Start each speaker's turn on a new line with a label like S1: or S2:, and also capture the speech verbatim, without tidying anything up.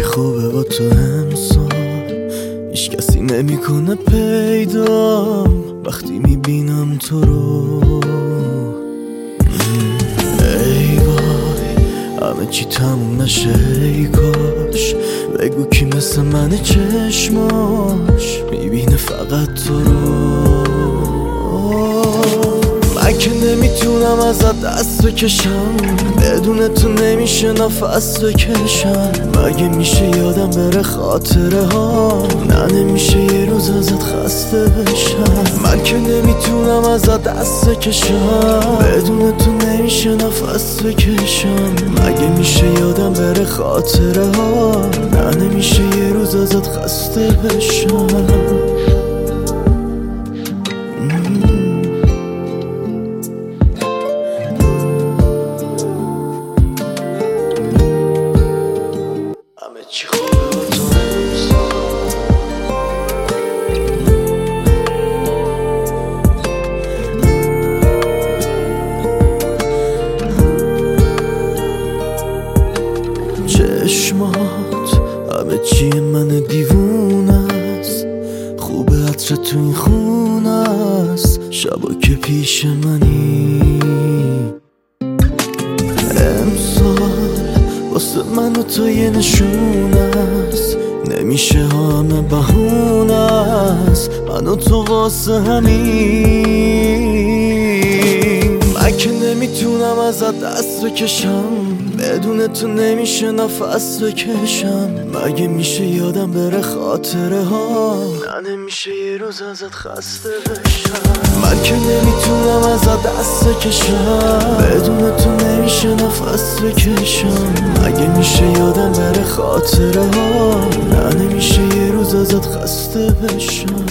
S1: خوبه با تو امسال، هیچ کسی نمیکنه پیدام وقتی میبینم تو رو. ای وای همه چی تموم نشه، ای کاش بگو کی مثل من چشماش میبینه فقط تو رو. من که نمیتونم ازت دست بکشم، بدون تو نمیشه نفس بکشم. مگه میشه یادم بره خاطره ها، نه نمیشه یه روز ازت خسته بشم. من که نمیتونم ازت دست بکشم، بدون تو نمیشه نفس بکشم. مگه میشه یادم بره خاطره ها، نه نمیشه یه روز ازت خسته بشم. چی خوبه با تو امسال، چشمات همه چی من دیوونه است. خوبه عطر تو این خونه است، شبا که پیش منی. امسال واسه من و تو یه نشونه است، نمیشه همه بهونه است. من و تو واسه همین. من که نمیتونم ازت دست بکشم، بدون تو نمیشه نفس بکشم. مگه میشه یادم بره خاطره ها، نه نمیشه یه روز ازت خسته بشم. من که نمیتونم ازت دست بکشم، بدون تو نمیشه نفس بکشم. مگه میشه یادم بره خاطره ها، نه نمیشه یه روز ازت خسته بشم.